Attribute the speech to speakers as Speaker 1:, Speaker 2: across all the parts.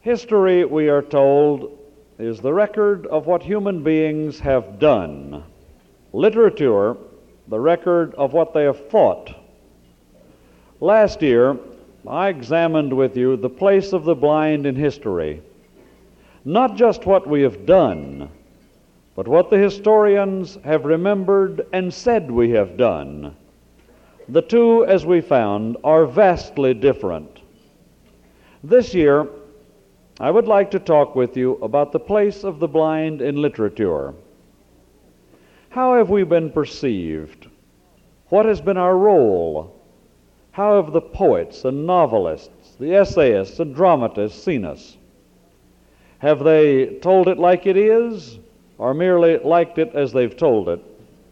Speaker 1: History, we are told, is the record of what human beings have done. Literature, the record of what they have thought. Last year, I examined with you the place of the blind in history. Not just what we have done, but what the historians have remembered and said we have done. The two, as we found, are vastly different. This year, I would like to talk with you about the place of the blind in literature. How have we been perceived? What has been our role? How have the poets and novelists, the essayists and dramatists seen us? Have they told it like it is, or merely liked it as they've told it?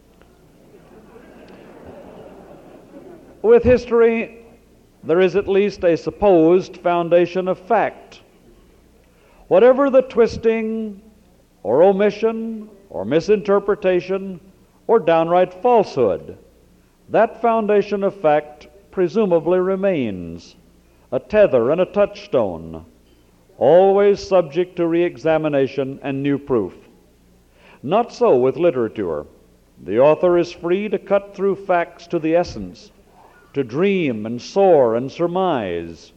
Speaker 1: With history, there is at least a supposed foundation of fact. Whatever the twisting or omission or misinterpretation or downright falsehood, that foundation of fact presumably remains, a tether and a touchstone, always subject to re-examination and new proof. Not so with literature. The author is free to cut through facts to the essence, to dream and soar and surmise.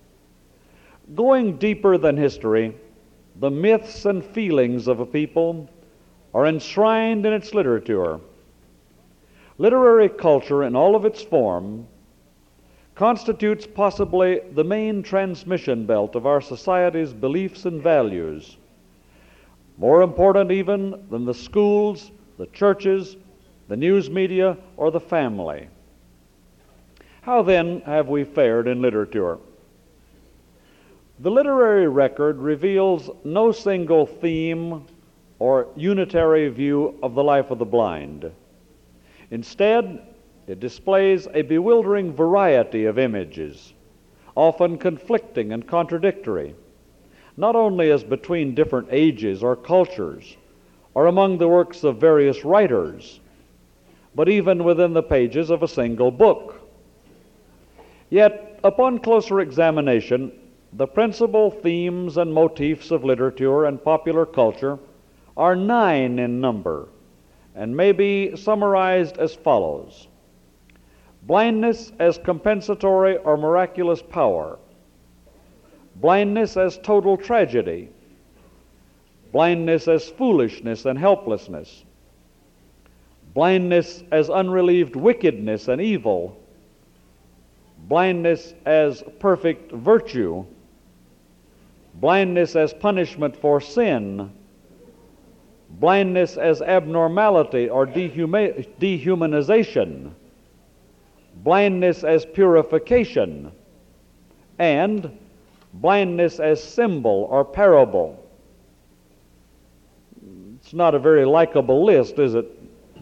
Speaker 1: Going deeper than history, the myths and feelings of a people are enshrined in its literature. Literary culture in all of its form constitutes possibly the main transmission belt of our society's beliefs and values, more important even than the schools, the churches, the news media, or the family. How then have we fared in literature? The literary record reveals no single theme or unitary view of the life of the blind. Instead, it displays a bewildering variety of images, often conflicting and contradictory, not only as between different ages or cultures, or among the works of various writers, but even within the pages of a single book. Yet, upon closer examination, the principal themes and motifs of literature and popular culture are 9 in number, and may be summarized as follows. Blindness as compensatory or miraculous power. Blindness as total tragedy. Blindness as foolishness and helplessness. Blindness as unrelieved wickedness and evil. Blindness as perfect virtue. Blindness as punishment for sin. Blindness as abnormality or dehumanization. Blindness as purification. And blindness as symbol or parable. It's not a very likable list, is it?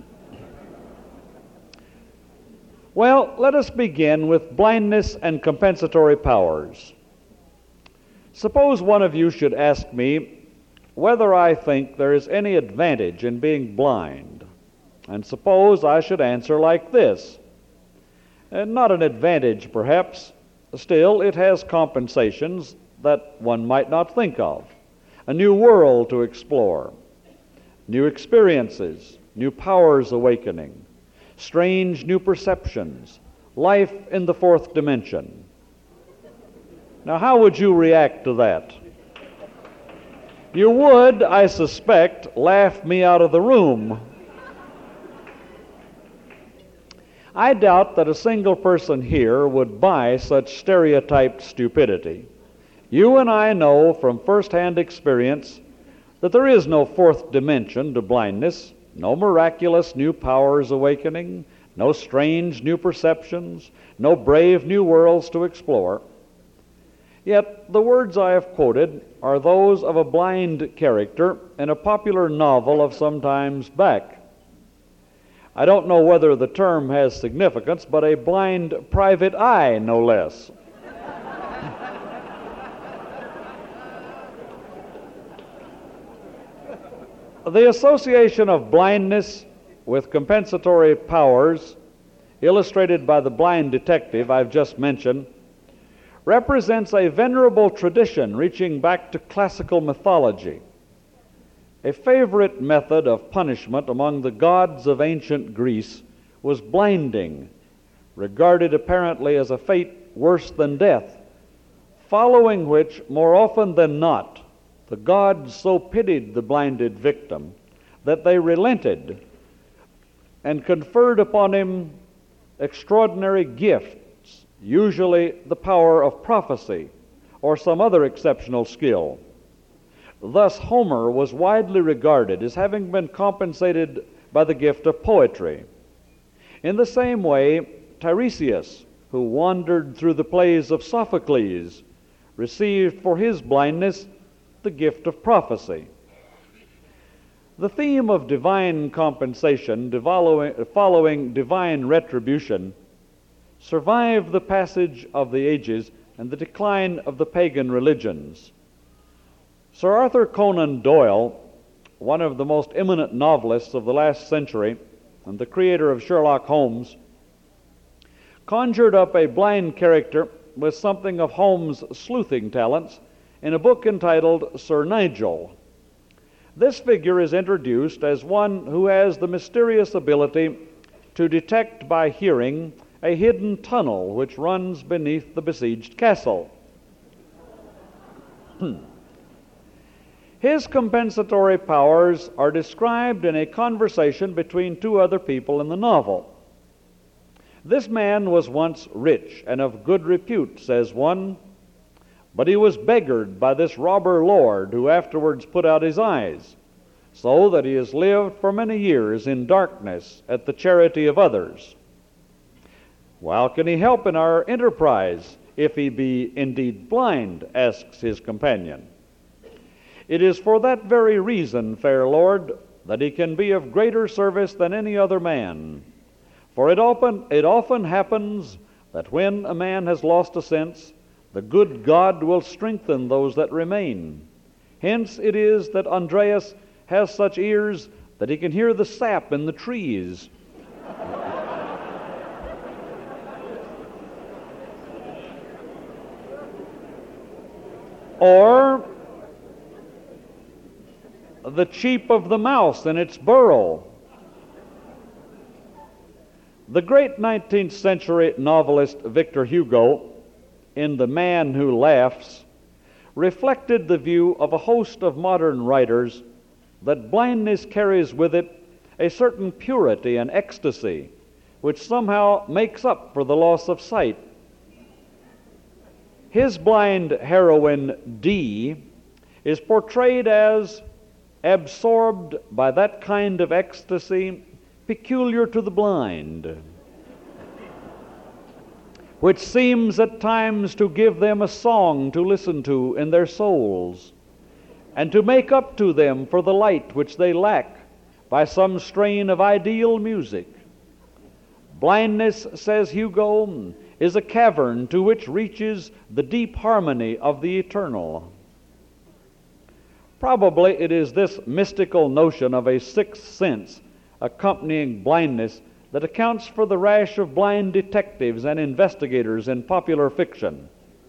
Speaker 1: Well, let us begin with blindness and compensatory powers. Suppose one of you should ask me whether I think there is any advantage in being blind, and suppose I should answer like this. Not an advantage, perhaps. Still, it has compensations that one might not think of. A new world to explore, new experiences, new powers awakening, strange new perceptions, life in the fourth dimension. Now, how would you react to that? You would, I suspect, laugh me out of the room. I doubt that a single person here would buy such stereotyped stupidity. You and I know from first-hand experience that there is no fourth dimension to blindness, no miraculous new powers awakening, no strange new perceptions, no brave new worlds to explore. Yet the words I have quoted are those of a blind character in a popular novel of some times back. I don't know whether the term has significance, but a blind private eye, no less. The association of blindness with compensatory powers, illustrated by the blind detective I've just mentioned, represents a venerable tradition reaching back to classical mythology. A favorite method of punishment among the gods of ancient Greece was blinding, regarded apparently as a fate worse than death, following which, more often than not, the gods so pitied the blinded victim that they relented and conferred upon him extraordinary gifts, usually the power of prophecy or some other exceptional skill. Thus, Homer was widely regarded as having been compensated by the gift of poetry. In the same way, Tiresias, who wandered through the plays of Sophocles, received for his blindness the gift of prophecy. The theme of divine compensation following divine retribution survived the passage of the ages and the decline of the pagan religions. Sir Arthur Conan Doyle, one of the most eminent novelists of the last century and the creator of Sherlock Holmes, conjured up a blind character with something of Holmes' sleuthing talents in a book entitled Sir Nigel. This figure is introduced as one who has the mysterious ability to detect by hearing a hidden tunnel which runs beneath the besieged castle. His compensatory powers are described in a conversation between two other people in the novel. This man was once rich and of good repute, says one, but he was beggared by this robber lord who afterwards put out his eyes, so that he has lived for many years in darkness at the charity of others. Well, can he help in our enterprise if he be indeed blind? Asks his companion. It is for that very reason, fair lord, that he can be of greater service than any other man. For it often happens that when a man has lost a sense, the good God will strengthen those that remain. Hence it is that Andreas has such ears that he can hear the sap in the trees. Or the cheep of the mouse in its burrow. The great 19th century novelist Victor Hugo, in The Man Who Laughs, reflected the view of a host of modern writers that blindness carries with it a certain purity and ecstasy which somehow makes up for the loss of sight. His blind heroine, Dee, is portrayed as absorbed by that kind of ecstasy peculiar to the blind, which seems at times to give them a song to listen to in their souls, and to make up to them for the light which they lack by some strain of ideal music. Blindness, says Hugo, is a cavern to which reaches the deep harmony of the eternal. Probably it is this mystical notion of a sixth sense accompanying blindness that accounts for the rash of blind detectives and investigators in popular fiction.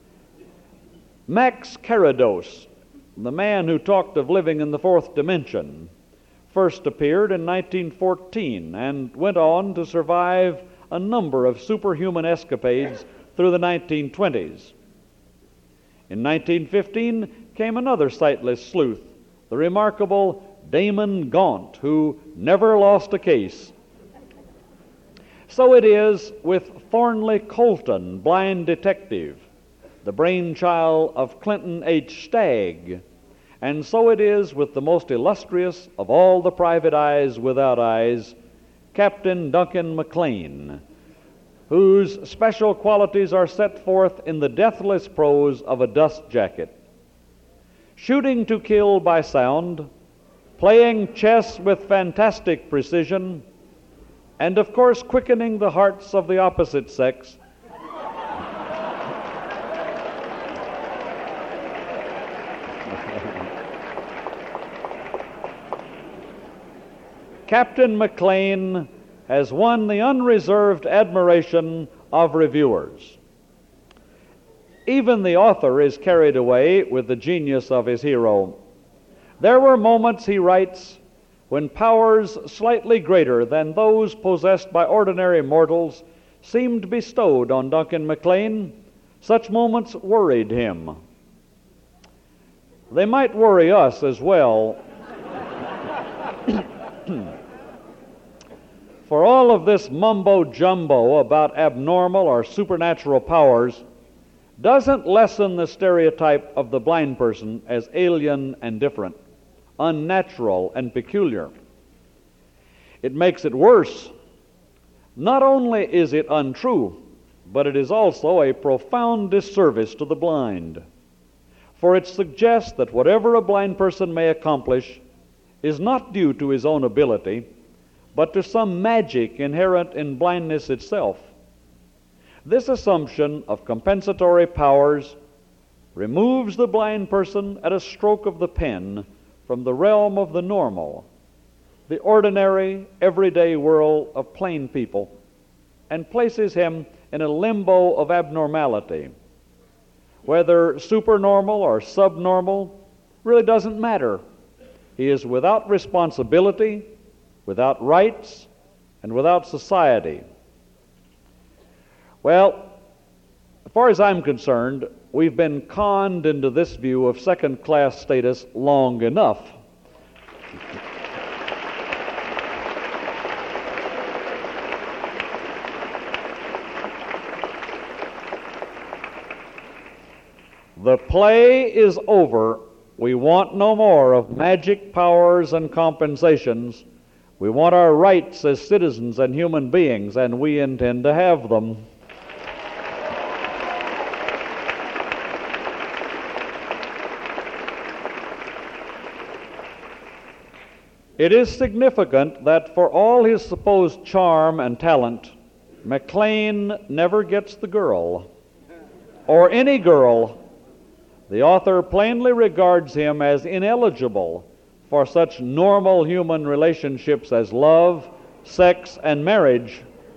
Speaker 1: Max Carados, the man who talked of living in the fourth dimension, first appeared in 1914 and went on to survive a number of superhuman escapades through the 1920s. In 1915 came another sightless sleuth, the remarkable Damon Gaunt, who never lost a case. So it is with Thornley Colton, blind detective, the brainchild of Clinton H. Stagg, and so it is with the most illustrious of all the private eyes without eyes, Captain Duncan MacLean, whose special qualities are set forth in the deathless prose of A Dust Jacket. Shooting to kill by sound, playing chess with fantastic precision, and of course quickening the hearts of the opposite sex, Captain MacLean has won the unreserved admiration of reviewers. Even the author is carried away with the genius of his hero. There were moments, he writes, when powers slightly greater than those possessed by ordinary mortals seemed bestowed on Duncan McLean. Such moments worried him. They might worry us as well. For all of this mumbo-jumbo about abnormal or supernatural powers doesn't lessen the stereotype of the blind person as alien and different, unnatural and peculiar. It makes it worse. Not only is it untrue, but it is also a profound disservice to the blind, for it suggests that whatever a blind person may accomplish is not due to his own ability, but to some magic inherent in blindness itself. This assumption of compensatory powers removes the blind person at a stroke of the pen from the realm of the normal, the ordinary, everyday world of plain people, and places him in a limbo of abnormality. Whether supernormal or subnormal really doesn't matter. He is without responsibility, without rights, and without society. Well, as far as I'm concerned, we've been conned into this view of second-class status long enough. The play is over. We want no more of magic powers and compensations. We want our rights as citizens and human beings, and we intend to have them. It is significant that for all his supposed charm and talent, McLean never gets the girl, or any girl. The author plainly regards him as ineligible for such normal human relationships as love, sex, and marriage.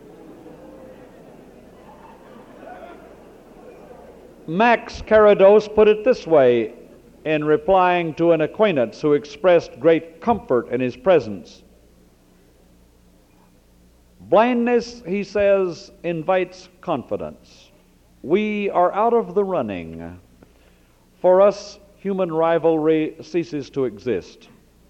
Speaker 1: Max Carados put it this way in replying to an acquaintance who expressed great comfort in his presence. Blindness, he says, invites confidence. We are out of the running. For us, human rivalry ceases to exist.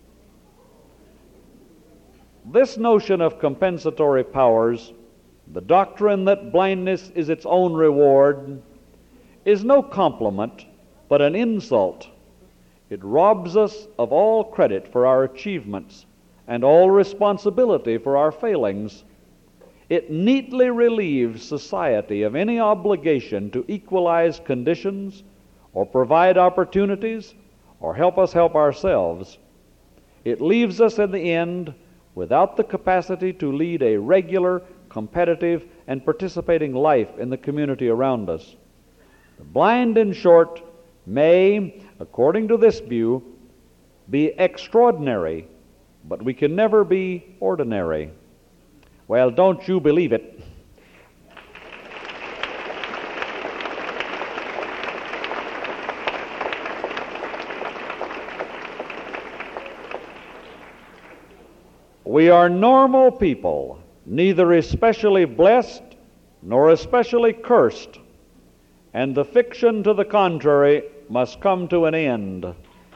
Speaker 1: This notion of compensatory powers, the doctrine that blindness is its own reward, is no compliment, but an insult. It robs us of all credit for our achievements and all responsibility for our failings. It neatly relieves society of any obligation to equalize conditions or provide opportunities or help us help ourselves. It leaves us in the end without the capacity to lead a regular, competitive, and participating life in the community around us. The blind, in short, may, according to this view, be extraordinary, but we can never be ordinary. Well, don't you believe it? We are normal people, neither especially blessed nor especially cursed, and the fiction to the contrary must come to an end.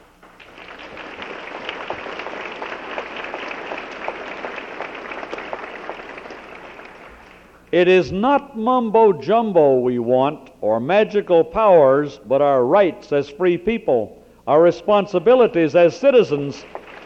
Speaker 1: It is not mumbo-jumbo we want, or magical powers, but our rights as free people, our responsibilities as citizens.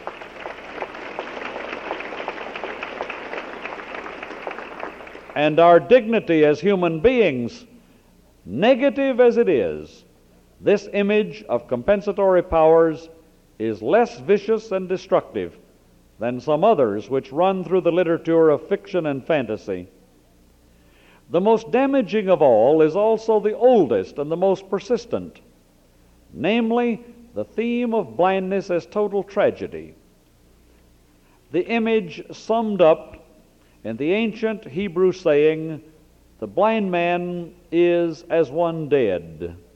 Speaker 1: And our dignity as human beings. Negative as it is, this image of compensatory powers is less vicious and destructive than some others which run through the literature of fiction and fantasy. The most damaging of all is also the oldest and the most persistent, namely the theme of blindness as total tragedy. The image summed up in the ancient Hebrew saying, "The blind man is as one dead."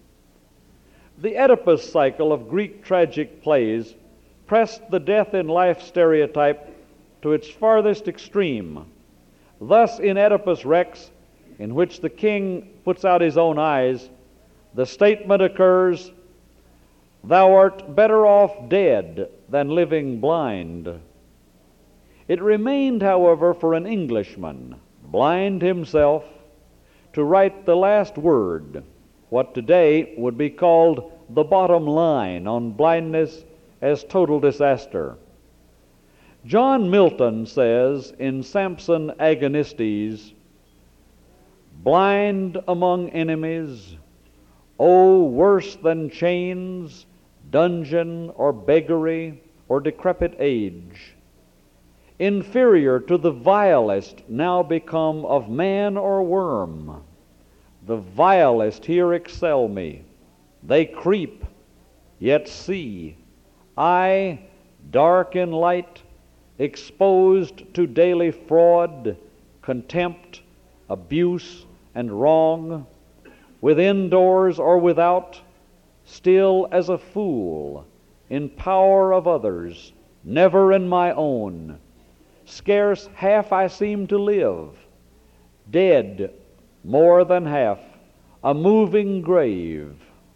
Speaker 1: The Oedipus cycle of Greek tragic plays pressed the death in life stereotype to its farthest extreme. Thus, in Oedipus Rex, in which the king puts out his own eyes, the statement occurs, "Thou art better off dead than living blind." It remained, however, for an Englishman, blind himself, to write the last word, what today would be called the bottom line on blindness as total disaster. John Milton says in Samson Agonistes, "Blind among enemies, oh, worse than chains, dungeon, or beggary, or decrepit age, inferior to the vilest now become of man or worm. The vilest here excel me. They creep, yet see. I, dark in light, exposed to daily fraud, contempt, abuse, and wrong, within doors or without, still as a fool, in power of others, never in my own. Scarce half I seem to live, dead more than half, a moving grave."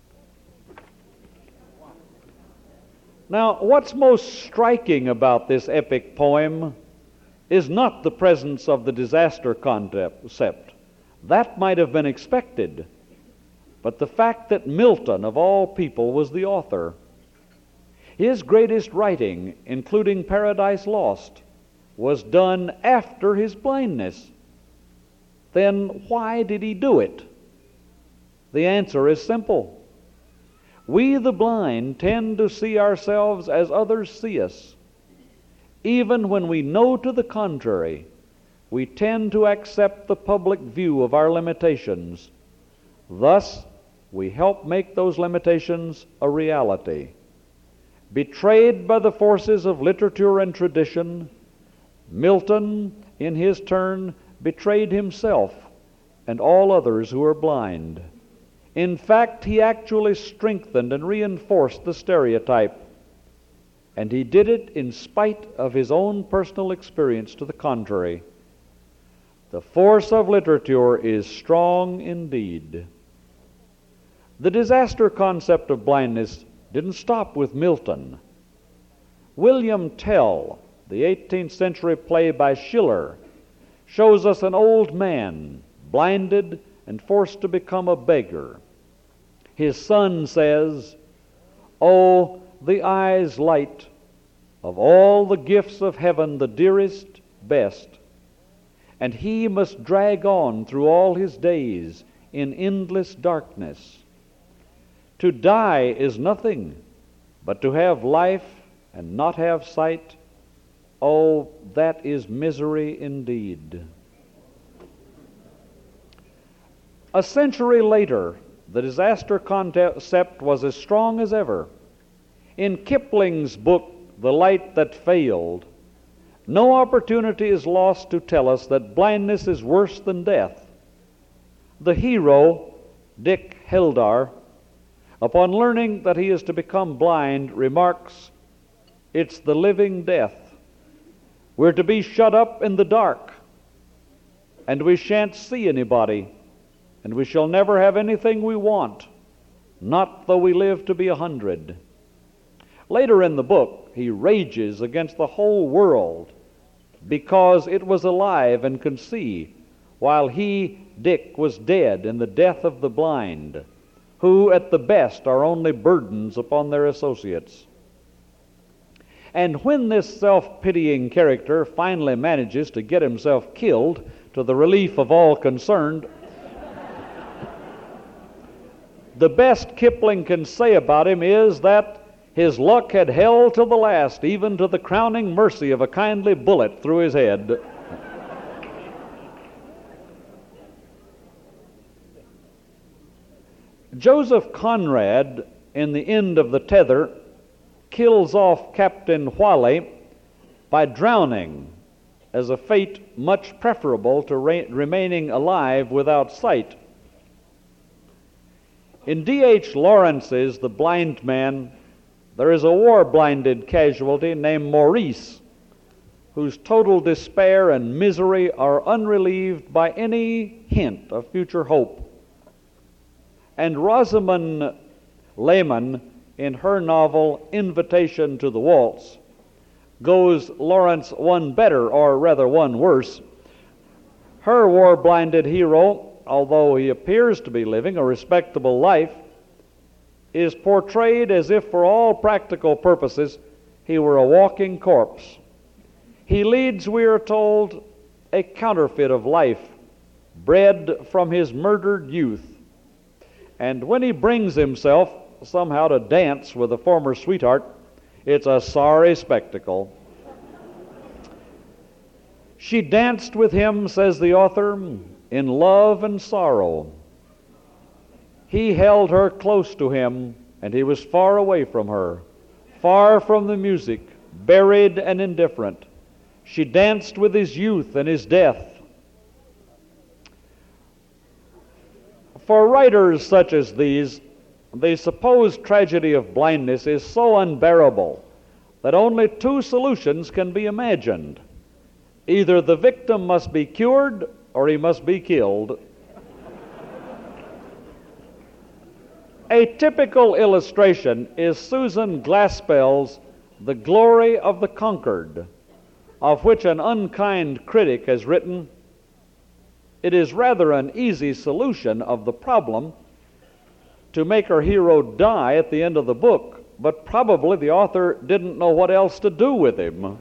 Speaker 1: Now, what's most striking about this epic poem is not the presence of the disaster concept. That might have been expected, but the fact that Milton, of all people, was the author. His greatest writing, including Paradise Lost, was done after his blindness. Then why did he do it? The answer is simple. We, the blind, tend to see ourselves as others see us. Even when we know to the contrary, we tend to accept the public view of our limitations. Thus, we help make those limitations a reality. Betrayed by the forces of literature and tradition, Milton, in his turn, betrayed himself and all others who are blind. In fact, he actually strengthened and reinforced the stereotype, and he did it in spite of his own personal experience to the contrary. The force of literature is strong indeed. The disaster concept of blindness didn't stop with Milton. William Tell, the 18th century play by Schiller, shows us an old man, blinded and forced to become a beggar. His son says, "Oh, the eye's light, of all the gifts of heaven the dearest, best, and he must drag on through all his days in endless darkness. To die is nothing, but to have life and not have sight, oh, that is misery indeed." A century later, the disaster concept was as strong as ever. In Kipling's book, The Light That Failed, no opportunity is lost to tell us that blindness is worse than death. The hero, Dick Heldar, upon learning that he is to become blind, remarks, "It's the living death. We're to be shut up in the dark, and we shan't see anybody, and we shall never have anything we want, not though we live to be 100. Later in the book, he rages against the whole world because it was alive and could see, while he, Dick, was dead in the death of the blind, who at the best are only burdens upon their associates. And when this self-pitying character finally manages to get himself killed, to the relief of all concerned, the best Kipling can say about him is that his luck had held till the last, even to the crowning mercy of a kindly bullet through his head. Joseph Conrad, in The End of the Tether, kills off Captain Whalley by drowning, as a fate much preferable to remaining alive without sight. In D.H. Lawrence's The Blind Man, there is a war-blinded casualty named Maurice, whose total despair and misery are unrelieved by any hint of future hope. And Rosamund Lehman, in her novel Invitation to the Waltz, goes Lawrence one better, or rather one worse. Her war-blinded hero, although he appears to be living a respectable life, is portrayed as if for all practical purposes he were a walking corpse. He leads, we are told, a counterfeit of life, bred from his murdered youth. And when he brings himself somehow to dance with a former sweetheart, it's a sorry spectacle. She danced with him, says the author, in love and sorrow. He held her close to him, and he was far away from her, far from the music, buried and indifferent. She danced with his youth and his death. For writers such as these, the supposed tragedy of blindness is so unbearable that only two solutions can be imagined. Either the victim must be cured or he must be killed. A typical illustration is Susan Glaspell's The Glory of the Conquered, of which an unkind critic has written, "It is rather an easy solution of the problem to make our hero die at the end of the book, but probably the author didn't know what else to do with him."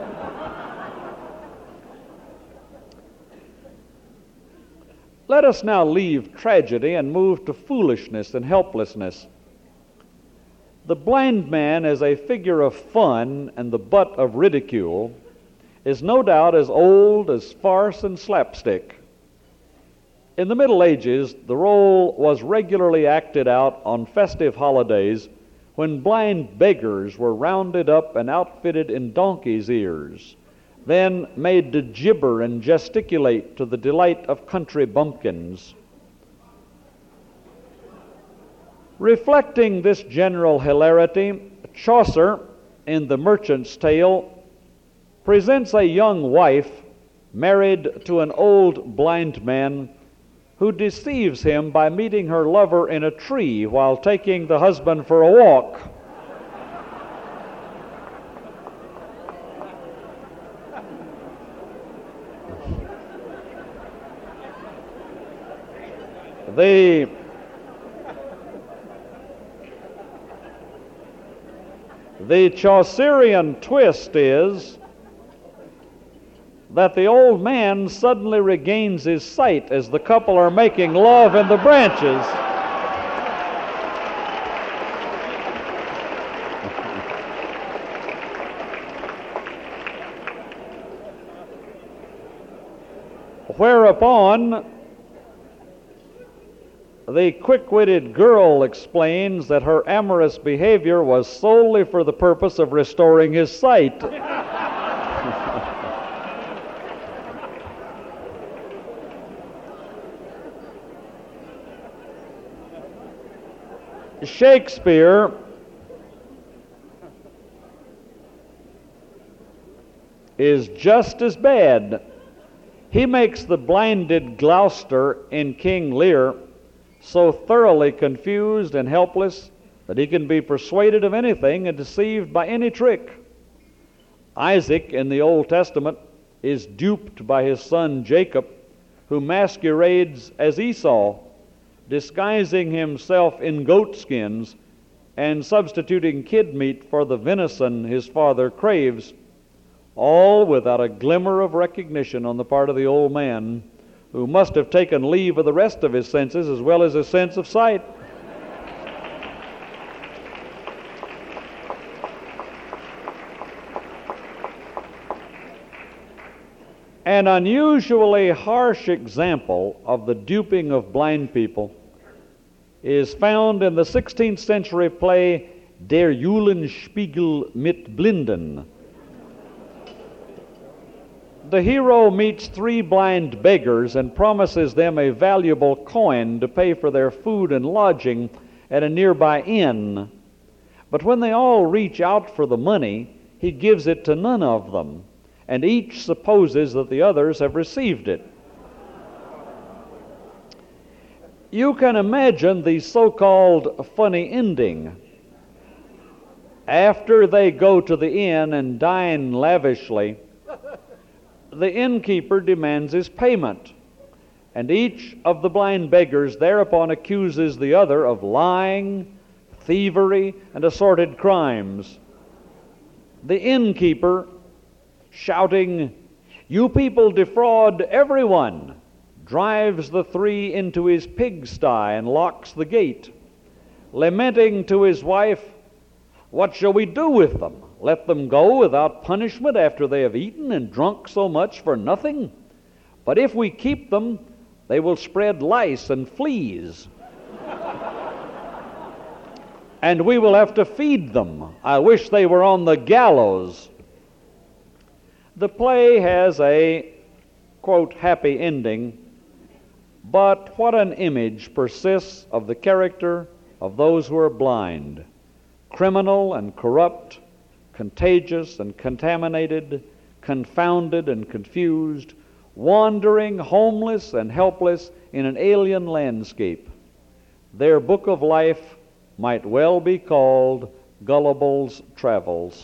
Speaker 1: Let us now leave tragedy and move to foolishness and helplessness. The blind man as a figure of fun and the butt of ridicule is no doubt as old as farce and slapstick. In the Middle Ages, the role was regularly acted out on festive holidays when blind beggars were rounded up and outfitted in donkeys' ears, then made to gibber and gesticulate to the delight of country bumpkins. Reflecting this general hilarity, Chaucer, in The Merchant's Tale, presents a young wife married to an old blind man who deceives him by meeting her lover in a tree while taking the husband for a walk. The Chaucerian twist is that the old man suddenly regains his sight as the couple are making love in the branches. Whereupon the quick-witted girl explains that her amorous behavior was solely for the purpose of restoring his sight. Shakespeare is just as bad. He makes the blinded Gloucester in King Lear so thoroughly confused and helpless that he can be persuaded of anything and deceived by any trick. Isaac in the Old Testament is duped by his son Jacob, who masquerades as Esau, disguising himself in goat skins and substituting kid meat for the venison his father craves, all without a glimmer of recognition on the part of the old man, who must have taken leave of the rest of his senses as well as his sense of sight. An unusually harsh example of the duping of blind people is found in the 16th century play Der Eulenspiegel mit Blinden. The hero meets three blind beggars and promises them a valuable coin to pay for their food and lodging at a nearby inn. But when they all reach out for the money, he gives it to none of them, and each supposes that the others have received it. You can imagine the so-called funny ending. After they go to the inn and dine lavishly, the innkeeper demands his payment, and each of the blind beggars thereupon accuses the other of lying, thievery, and assorted crimes. The innkeeper, shouting, "You people defraud everyone," drives the three into his pigsty and locks the gate. Lamenting to his wife, "What shall we do with them? Let them go without punishment after they have eaten and drunk so much for nothing? But if we keep them, they will spread lice and fleas. And we will have to feed them. I wish they were on the gallows." The play has a, quote, happy ending, but what an image persists of the character of those who are blind, criminal and corrupt, contagious and contaminated, confounded and confused, wandering, homeless and helpless in an alien landscape. Their book of life might well be called Gullible's Travels.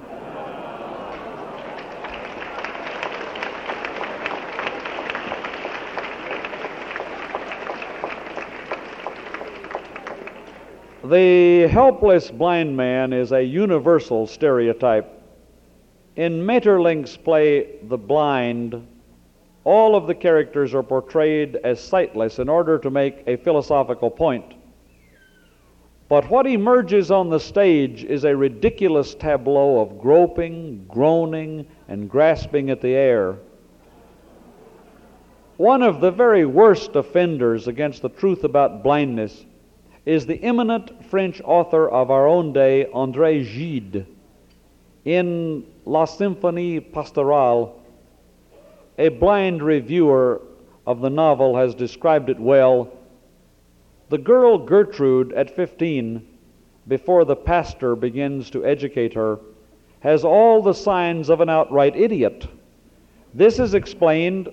Speaker 1: The helpless blind man is a universal stereotype. In Maeterlinck's play The Blind, all of the characters are portrayed as sightless in order to make a philosophical point. But what emerges on the stage is a ridiculous tableau of groping, groaning, and grasping at the air. One of the very worst offenders against the truth about blindness is the eminent French author of our own day, André Gide. In La Symphonie Pastorale, a blind reviewer of the novel has described it well. The girl Gertrude, at 15, before the pastor begins to educate her, has all the signs of an outright idiot. This is explained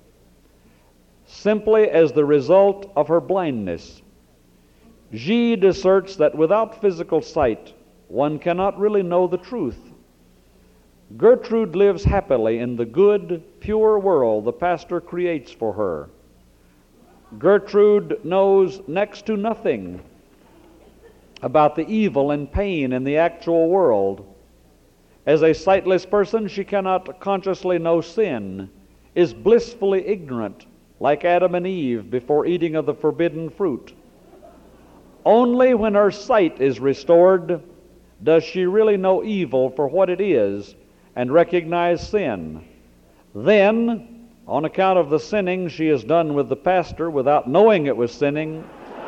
Speaker 1: simply as the result of her blindness. Gide asserts that without physical sight, one cannot really know the truth. Gertrude lives happily in the good, pure world the pastor creates for her. Gertrude knows next to nothing about the evil and pain in the actual world. As a sightless person, she cannot consciously know sin, is blissfully ignorant, like Adam and Eve before eating of the forbidden fruit. Only when her sight is restored does she really know evil for what it is and recognize sin. Then, on account of the sinning she has done with the pastor without knowing it was sinning,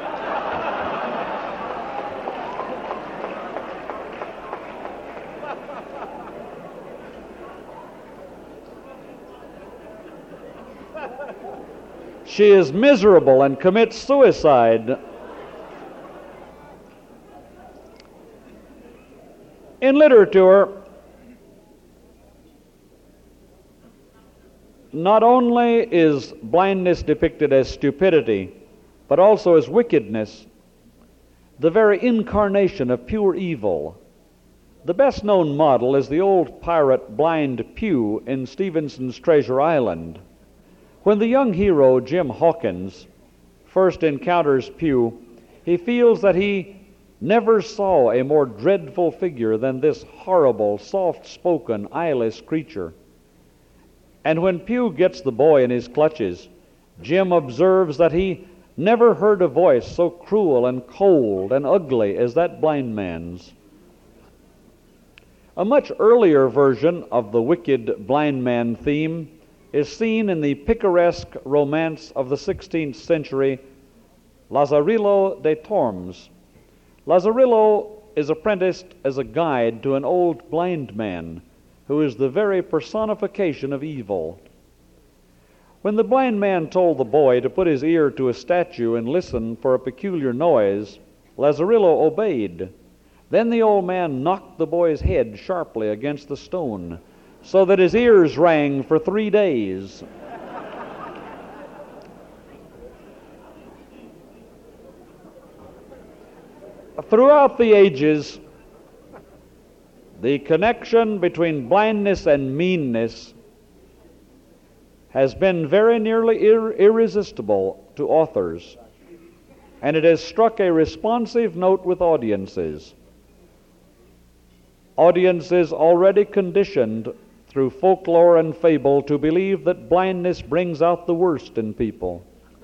Speaker 1: she is miserable and commits suicide. In literature, not only is blindness depicted as stupidity, but also as wickedness, the very incarnation of pure evil. The best known model is the old pirate Blind Pew in Stevenson's Treasure Island. When the young hero, Jim Hawkins, first encounters Pew, he feels that he never saw a more dreadful figure than this horrible, soft-spoken, eyeless creature. And when Pew gets the boy in his clutches, Jim observes that he never heard a voice so cruel and cold and ugly as that blind man's. A much earlier version of the wicked blind man theme is seen in the picaresque romance of the 16th century, Lazarillo de Tormes. Lazarillo is apprenticed as a guide to an old blind man who is the very personification of evil. When the blind man told the boy to put his ear to a statue and listen for a peculiar noise, Lazarillo obeyed. Then the old man knocked the boy's head sharply against the stone, so that his ears rang for 3 days. Throughout the ages, the connection between blindness and meanness has been very nearly irresistible to authors, and it has struck a responsive note with audiences. Audiences already conditioned through folklore and fable to believe that blindness brings out the worst in people.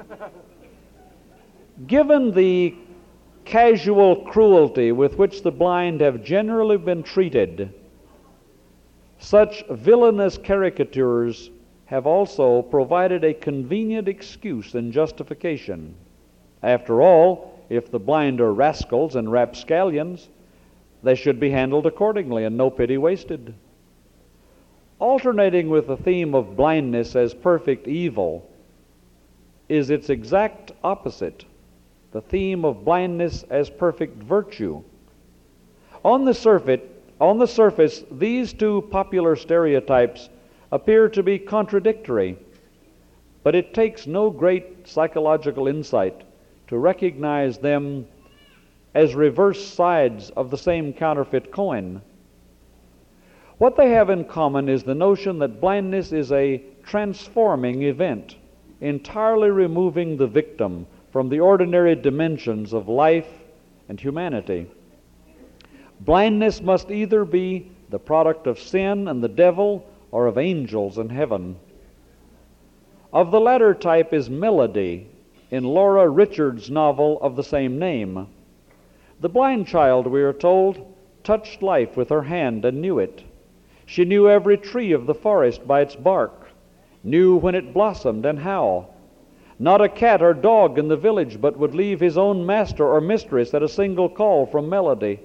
Speaker 1: Given the casual cruelty with which the blind have generally been treated, such villainous caricatures have also provided a convenient excuse and justification. After all, if the blind are rascals and rapscallions, they should be handled accordingly and no pity wasted. Alternating with the theme of blindness as perfect evil is its exact opposite, the theme of blindness as perfect virtue. On the surface, these two popular stereotypes appear to be contradictory, but it takes no great psychological insight to recognize them as reverse sides of the same counterfeit coin. What they have in common is the notion that blindness is a transforming event, entirely removing the victim from the ordinary dimensions of life and humanity. Blindness must either be the product of sin and the devil or of angels in heaven. Of the latter type is Melody in Laura Richards' novel of the same name. The blind child, we are told, touched life with her hand and knew it. She knew every tree of the forest by its bark, knew when it blossomed and how. Not a cat or dog in the village but would leave his own master or mistress at a single call from Melody.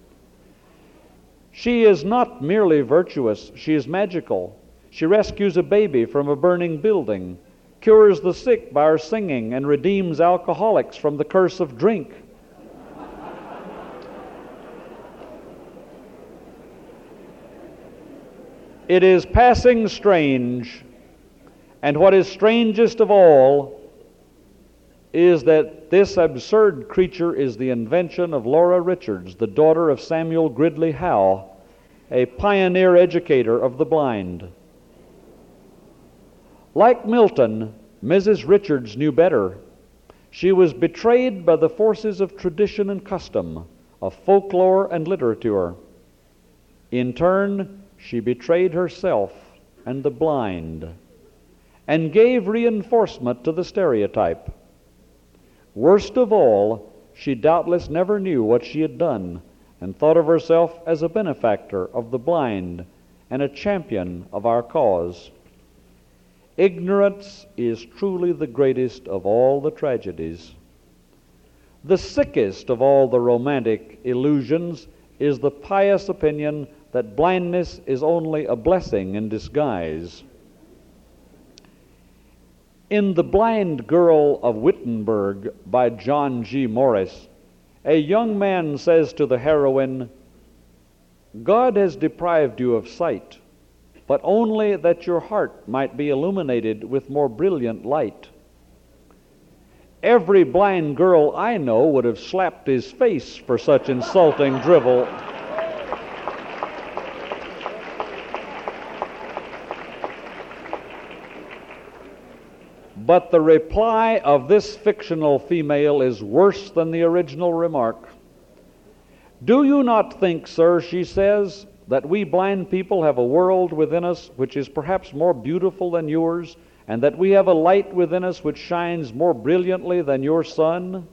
Speaker 1: She is not merely virtuous, she is magical. She rescues a baby from a burning building, cures the sick by her singing, and redeems alcoholics from the curse of drink. It is passing strange, and what is strangest of all is that this absurd creature is the invention of Laura Richards, the daughter of Samuel Gridley Howe, a pioneer educator of the blind. Like Milton, Mrs. Richards knew better. She was betrayed by the forces of tradition and custom, of folklore and literature. In turn, she betrayed herself and the blind, and gave reinforcement to the stereotype. Worst of all, she doubtless never knew what she had done, and thought of herself as a benefactor of the blind and a champion of our cause. Ignorance is truly the greatest of all the tragedies. The sickest of all the romantic illusions is the pious opinion that blindness is only a blessing in disguise. In The Blind Girl of Wittenberg by John G. Morris, a young man says to the heroine, "God has deprived you of sight, but only that your heart might be illuminated with more brilliant light." Every blind girl I know would have slapped his face for such insulting drivel. But the reply of this fictional female is worse than the original remark. "Do you not think, sir," she says, "that we blind people have a world within us which is perhaps more beautiful than yours, and that we have a light within us which shines more brilliantly than your sun?"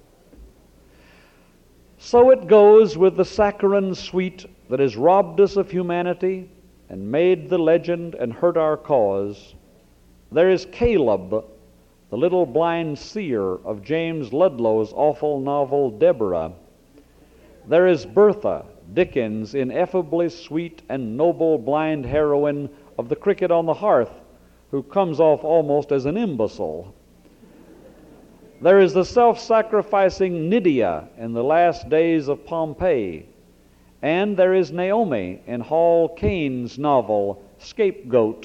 Speaker 1: So it goes with the saccharine sweet that has robbed us of humanity and made the legend and hurt our cause. There is Caleb, the little blind seer of James Ludlow's awful novel Deborah. There is Bertha, Dickens' ineffably sweet and noble blind heroine of The Cricket on the Hearth, who comes off almost as an imbecile. There is the self-sacrificing Nydia in The Last Days of Pompeii, and there is Naomi in Hall Caine's novel Scapegoat.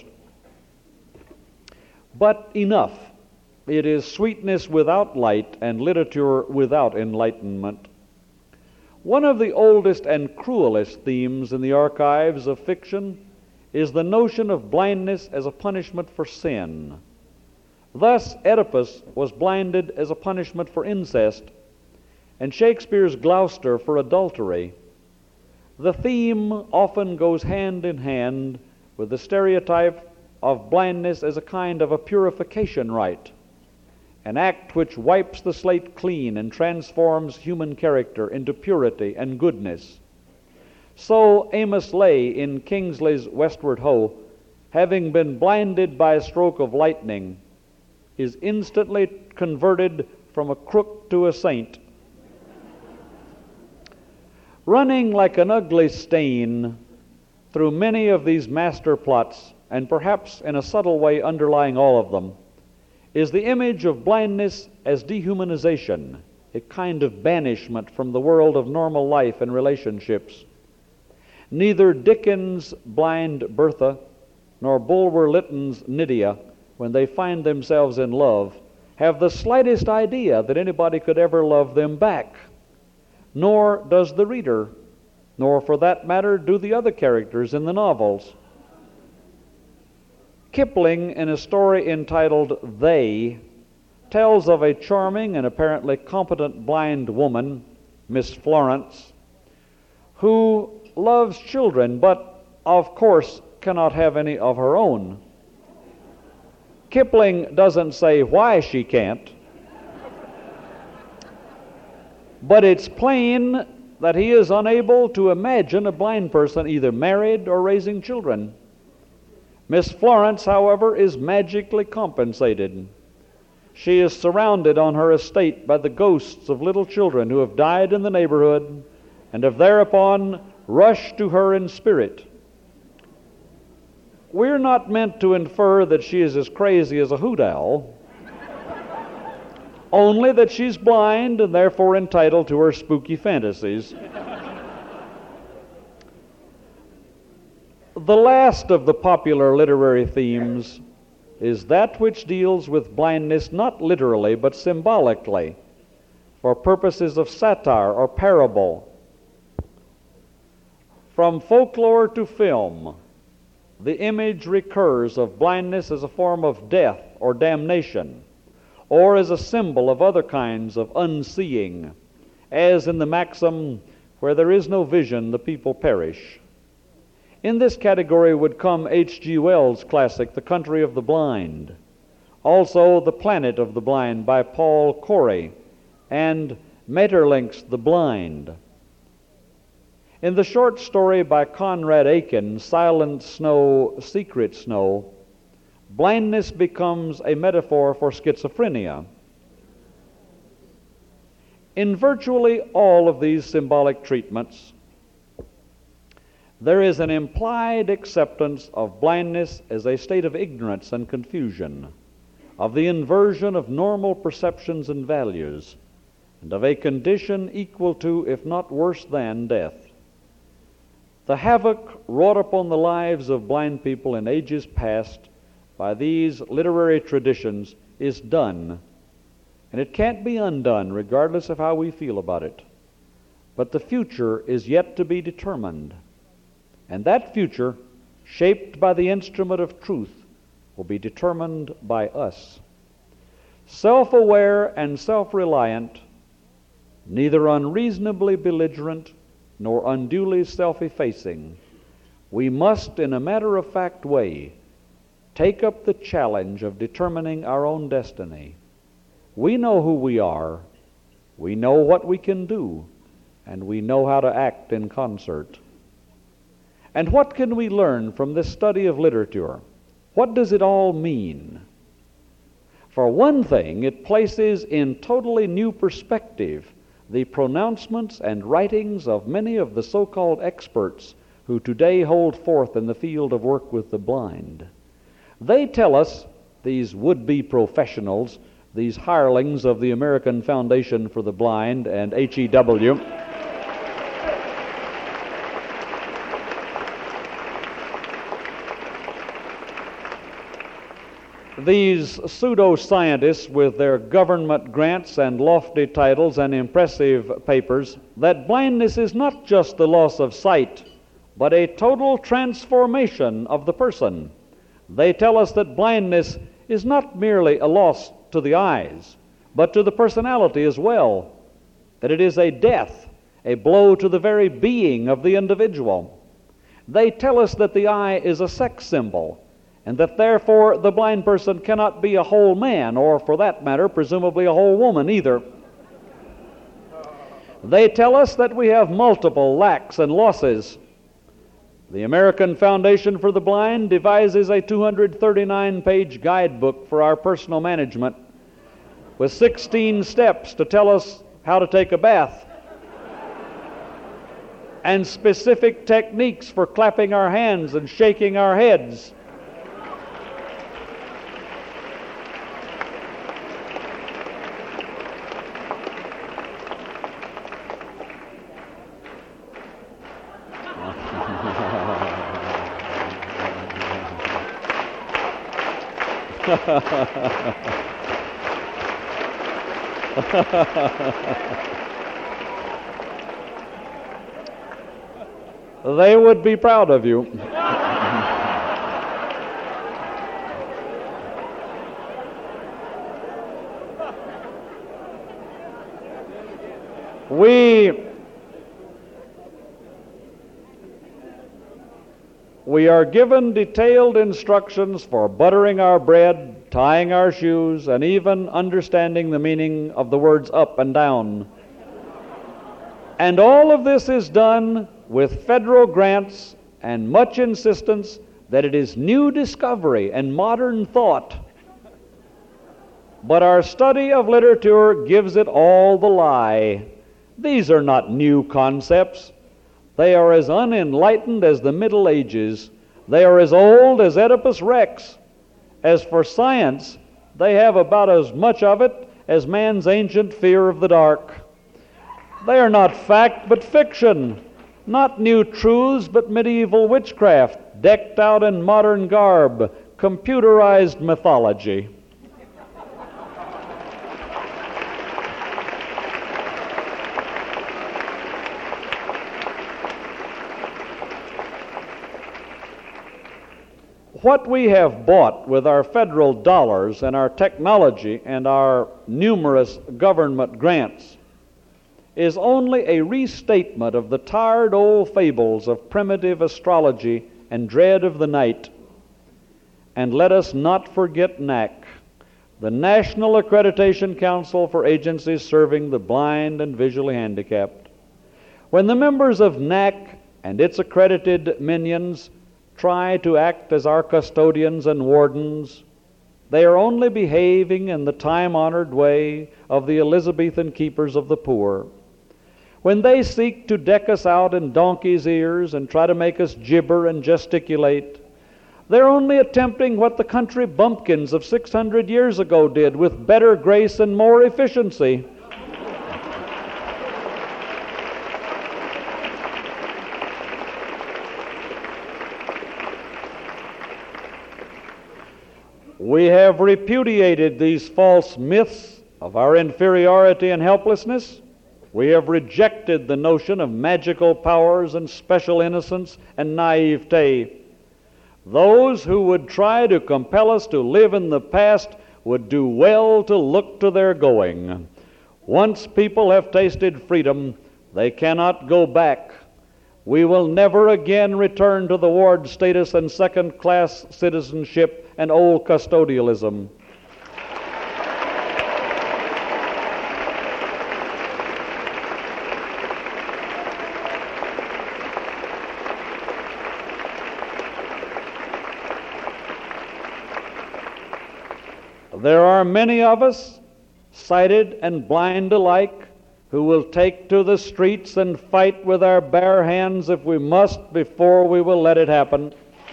Speaker 1: But enough. It is sweetness without light and literature without enlightenment. One of the oldest and cruelest themes in the archives of fiction is the notion of blindness as a punishment for sin. Thus, Oedipus was blinded as a punishment for incest, and Shakespeare's Gloucester for adultery. The theme often goes hand in hand with the stereotype of blindness as a kind of a purification rite, an act which wipes the slate clean and transforms human character into purity and goodness. So Amos Leigh in Kingsley's Westward Ho, having been blinded by a stroke of lightning, is instantly converted from a crook to a saint. Running like an ugly stain through many of these master plots, and perhaps in a subtle way underlying all of them, is the image of blindness as dehumanization, a kind of banishment from the world of normal life and relationships. Neither Dickens' blind Bertha nor Bulwer Lytton's Nydia, when they find themselves in love, have the slightest idea that anybody could ever love them back. Nor does the reader, nor for that matter do the other characters in the novels. Kipling, in a story entitled They, tells of a charming and apparently competent blind woman, Miss Florence, who loves children, but of course cannot have any of her own. Kipling doesn't say why she can't, but it's plain that he is unable to imagine a blind person either married or raising children. Miss Florence, however, is magically compensated. She is surrounded on her estate by the ghosts of little children who have died in the neighborhood and have thereupon rushed to her in spirit. We're not meant to infer that she is as crazy as a hoot owl, only that she's blind and therefore entitled to her spooky fantasies. The last of the popular literary themes is that which deals with blindness not literally but symbolically, for purposes of satire or parable. From folklore to film, the image recurs of blindness as a form of death or damnation, or as a symbol of other kinds of unseeing, as in the maxim, "Where there is no vision, the people perish." In this category would come H.G. Wells' classic, The Country of the Blind, also The Planet of the Blind by Paul Corey, and Maeterlinck's The Blind. In the short story by Conrad Aiken, Silent Snow, Secret Snow, blindness becomes a metaphor for schizophrenia. In virtually all of these symbolic treatments, there is an implied acceptance of blindness as a state of ignorance and confusion, of the inversion of normal perceptions and values, and of a condition equal to, if not worse than, death. The havoc wrought upon the lives of blind people in ages past by these literary traditions is done, and it can't be undone regardless of how we feel about it. But the future is yet to be determined, and that future, shaped by the instrument of truth, will be determined by us. Self-aware and self-reliant, neither unreasonably belligerent nor unduly self-effacing, we must, in a matter-of-fact way, take up the challenge of determining our own destiny. We know who we are, we know what we can do, and we know how to act in concert. And what can we learn from this study of literature? What does it all mean? For one thing, it places in totally new perspective the pronouncements and writings of many of the so-called experts who today hold forth in the field of work with the blind. They tell us, these would-be professionals, these hirelings of the American Foundation for the Blind and HEW, these pseudo-scientists with their government grants and lofty titles and impressive papers, that blindness is not just the loss of sight, but a total transformation of the person. They tell us that blindness is not merely a loss to the eyes, but to the personality as well, that it is a death, a blow to the very being of the individual. They tell us that the eye is a sex symbol, and that therefore the blind person cannot be a whole man, or for that matter, presumably a whole woman either. They tell us that we have multiple lacks and losses. The American Foundation for the Blind devises a 239-page guidebook for our personal management with 16 steps to tell us how to take a bath and specific techniques for clapping our hands and shaking our heads. They would be proud of you. We are given detailed instructions for buttering our bread, tying our shoes, and even understanding the meaning of the words up and down. And all of this is done with federal grants and much insistence that it is new discovery and modern thought. But our study of literature gives it all the lie. These are not new concepts. They are as unenlightened as the Middle Ages. They are as old as Oedipus Rex. As for science, they have about as much of it as man's ancient fear of the dark. They are not fact but fiction, not new truths but medieval witchcraft, decked out in modern garb, computerized mythology. What we have bought with our federal dollars and our technology and our numerous government grants is only a restatement of the tired old fables of primitive astrology and dread of the night. And let us not forget NAC, the National Accreditation Council for Agencies Serving the Blind and Visually Handicapped. When the members of NAC and its accredited minions try to act as our custodians and wardens, they are only behaving in the time-honored way of the Elizabethan keepers of the poor. When they seek to deck us out in donkey's ears and try to make us gibber and gesticulate, they're only attempting what the country bumpkins of 600 years ago did with better grace and more efficiency. We have repudiated these false myths of our inferiority and helplessness. We have rejected the notion of magical powers and special innocence and naivete. Those who would try to compel us to live in the past would do well to look to their going. Once people have tasted freedom, they cannot go back. We will never again return to the ward status and second-class citizenship and old custodialism. There are many of us, sighted and blind alike, who will take to the streets and fight with our bare hands if we must before we will let it happen.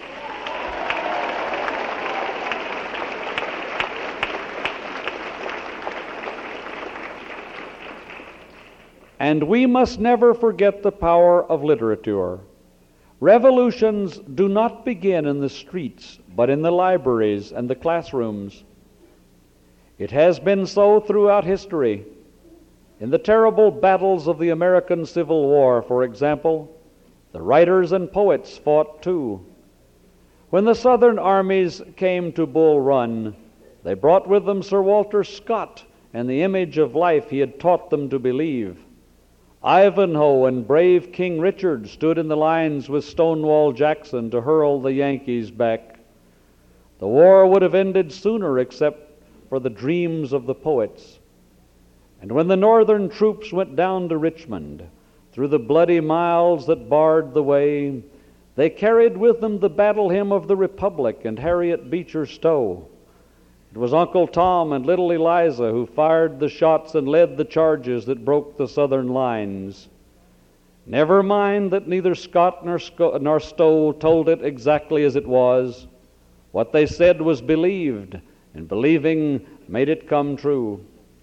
Speaker 1: And we must never forget the power of literature. Revolutions do not begin in the streets, but in the libraries and the classrooms. It has been so throughout history. In the terrible battles of the American Civil War, for example, the writers and poets fought too. When the Southern armies came to Bull Run, they brought with them Sir Walter Scott and the image of life he had taught them to believe. Ivanhoe and brave King Richard stood in the lines with Stonewall Jackson to hurl the Yankees back. The war would have ended sooner except for the dreams of the poets. And when the Northern troops went down to Richmond, through the bloody miles that barred the way, they carried with them the battle hymn of the Republic and Harriet Beecher Stowe. It was Uncle Tom and little Eliza who fired the shots and led the charges that broke the Southern lines. Never mind that neither Scott nor Stowe told it exactly as it was. What they said was believed, and believing made it come true.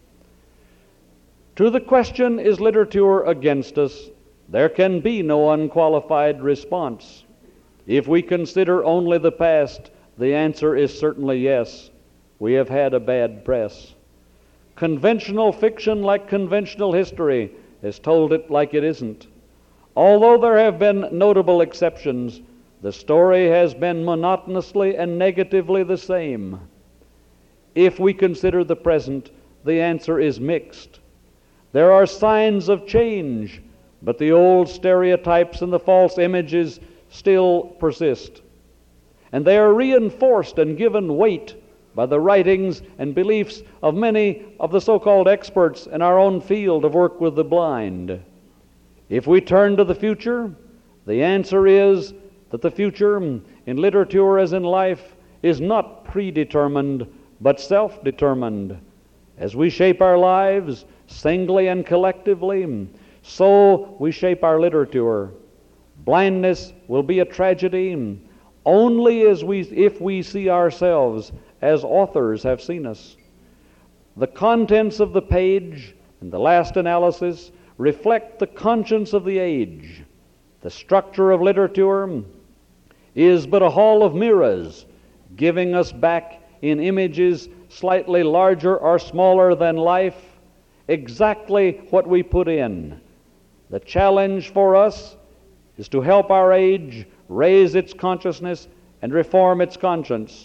Speaker 1: To the question, is literature against us? There can be no unqualified response. If we consider only the past, the answer is certainly yes. We have had a bad press. Conventional fiction, like conventional history, has told it like it isn't. Although there have been notable exceptions, the story has been monotonously and negatively the same. If we consider the present, the answer is mixed. There are signs of change, but the old stereotypes and the false images still persist. And they are reinforced and given weight by the writings and beliefs of many of the so-called experts in our own field of work with the blind. If we turn to the future, the answer is that the future in literature as in life is not predetermined, but self-determined. As we shape our lives, singly and collectively, so we shape our literature. Blindness will be a tragedy only if we see ourselves as authors have seen us. The contents of the page and the last analysis reflect the conscience of the age. The structure of literature is but a hall of mirrors, giving us back in images slightly larger or smaller than life exactly what we put in. The challenge for us is to help our age raise its consciousness and reform its conscience.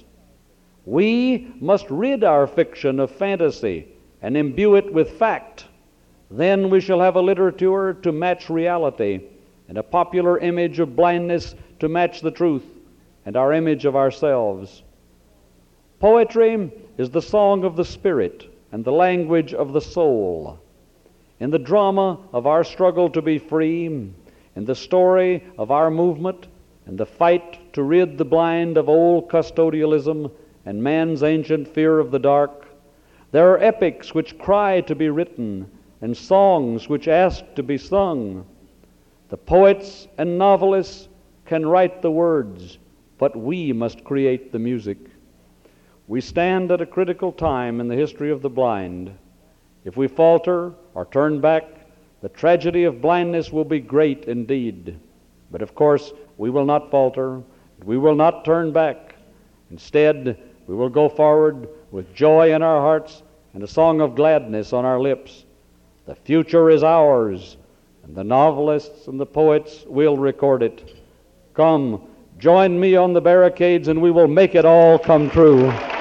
Speaker 1: We must rid our fiction of fantasy and imbue it with fact. Then we shall have a literature to match reality and a popular image of blindness to match the truth and our image of ourselves. Poetry is the song of the spirit and the language of the soul. In the drama of our struggle to be free, in the story of our movement and the fight to rid the blind of old custodialism and man's ancient fear of the dark, there are epics which cry to be written and songs which ask to be sung. The poets and novelists can write the words, but we must create the music. We stand at a critical time in the history of the blind. If we falter or turn back, the tragedy of blindness will be great indeed. But of course, we will not falter. We will not turn back. Instead, we will go forward with joy in our hearts and a song of gladness on our lips. The future is ours, and the novelists and the poets will record it. Come, join me on the barricades, and we will make it all come true.